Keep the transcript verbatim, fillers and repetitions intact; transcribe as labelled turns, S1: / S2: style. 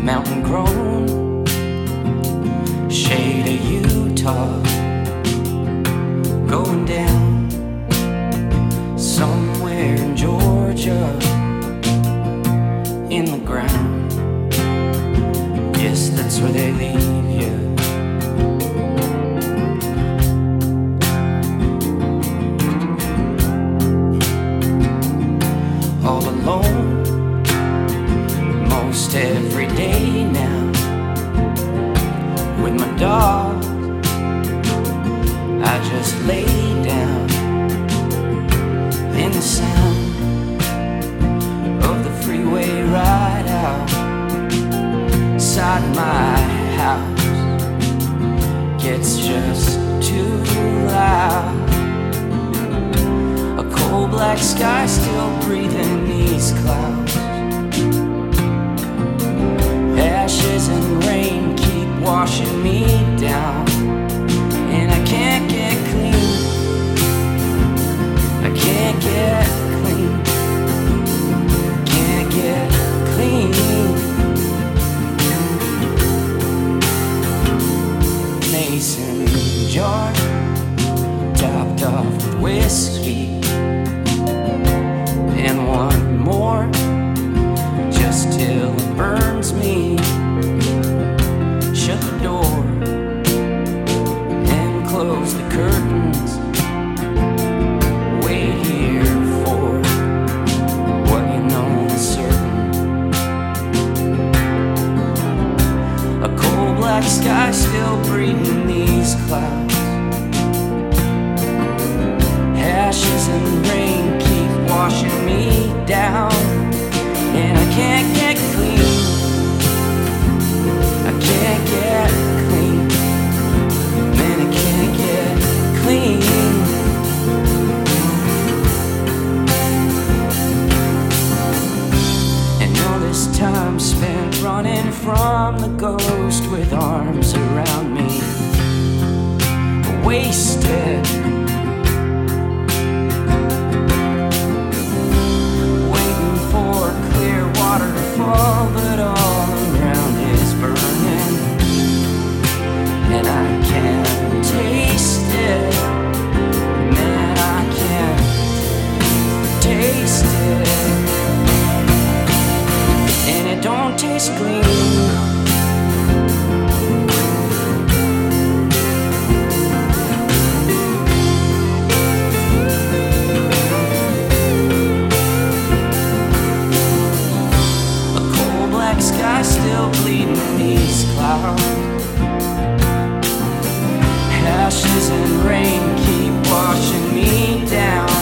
S1: mountain grown, shade of Utah, going down somewhere in Georgia, in the ground. Yes, that's where they leave you. All alone, most every day now, with my dog. I just lay down in the sound of the freeway right outside my house. Gets just too loud. A cold black sky still breathing these clouds. Ashes and rain keep washing me down, and I can't get clean. I can't get clean. Can't get clean. Mason jar topped off with whiskey, and one more just till it burns me. Shut the door and close the curtains. Wait here for what you know is certain. A cold black sky still breathing these clouds. Ashes and rain keep washing me down, and I can't get clean. I can't get clean. Man, I can't get clean. And all this time spent running from the ghost with arms around me, wasted. Waterfall, but all around is burning, and I can't taste it. Man, I can't taste it, and it don't taste clean. Sky still bleeding in these clouds. Ashes and rain keep washing me down.